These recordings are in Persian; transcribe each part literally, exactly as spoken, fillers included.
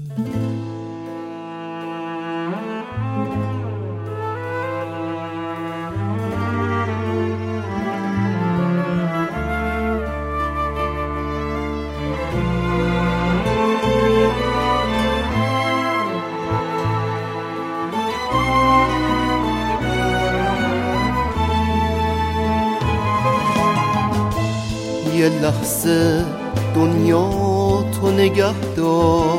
یه لحظه دنیا تو نگه دار،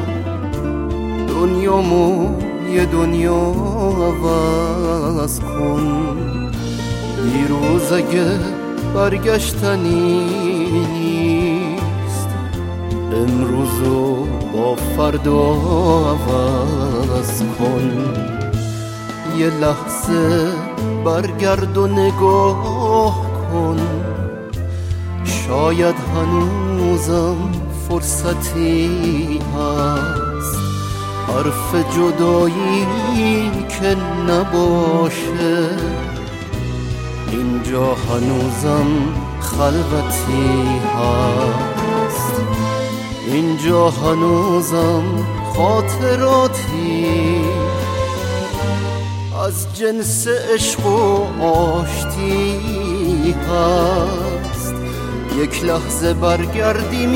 دنیامو یه دنیا عوض کن. دیروز اگه برگشتنی نیست، امروزو با فردا عوض کن. یه لحظه برگرد و نگاه کن، شاید هنوزم فرصتی هست. حرف جدایی که نباشه، اینجا هنوزم خلوتی هست. اینجا هنوزم خاطراتی از جنس عشق و آشتی هست. یک لحظه برگردی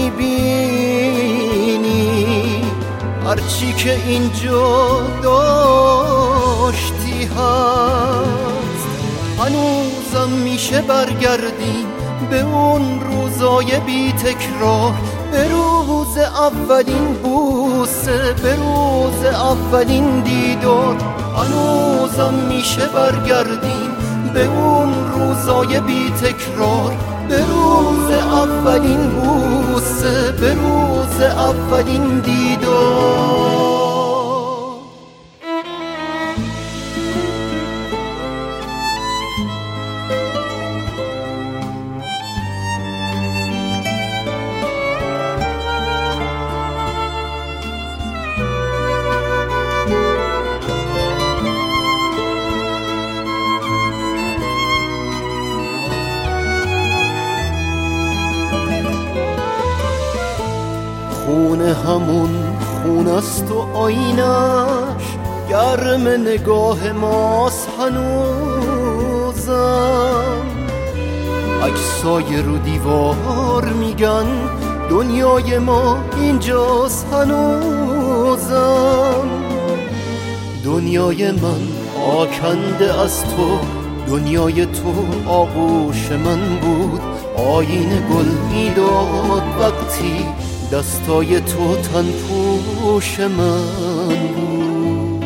میبینی هرچی که اینجا داشتی هست. هنوزم میشه برگردی به اون روزای بی تکرار، به روز اولین بوسه، به روز اولین دیدار. هنوزم میشه برگردی به اون روزای بی تکرار، به روز اولین بوسه، به روز اولین دیدار. خونه همون خونه است و آینش گرم نگاه ماست هنوزم. عکسای رو دیوار میگن دنیای ما اینجاست هنوزم. دنیای من آکنده از تو، دنیای تو آغوش من بود. آینه گل میداد وقتی دستای تو تن پوش من بود.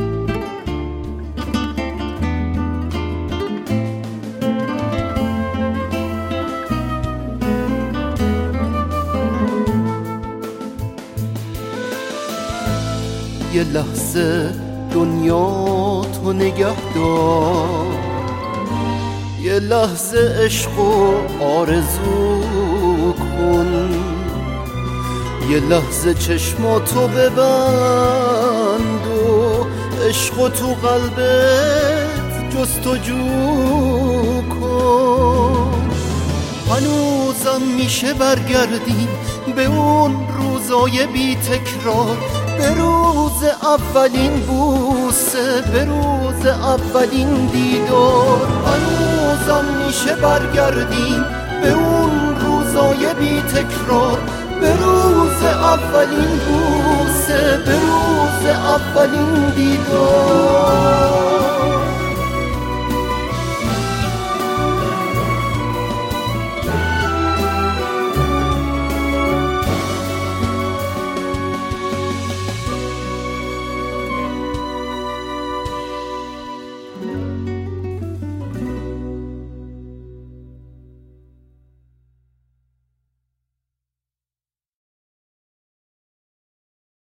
یه لحظه دنیا تو نگه دار، یه لحظه عشق و آرزو کن. یه لحظه چشماتو ببند و عشقو تو قلبت جستجو کن. هنوزم میشه برگردی به اون روزای بی تکرار، به روز اولین بوسه، به روز اولین دیدار. هنوزم میشه برگردی به اون روزای بی تکرار، به روز اولین بوسه، به روز اولین دیدار.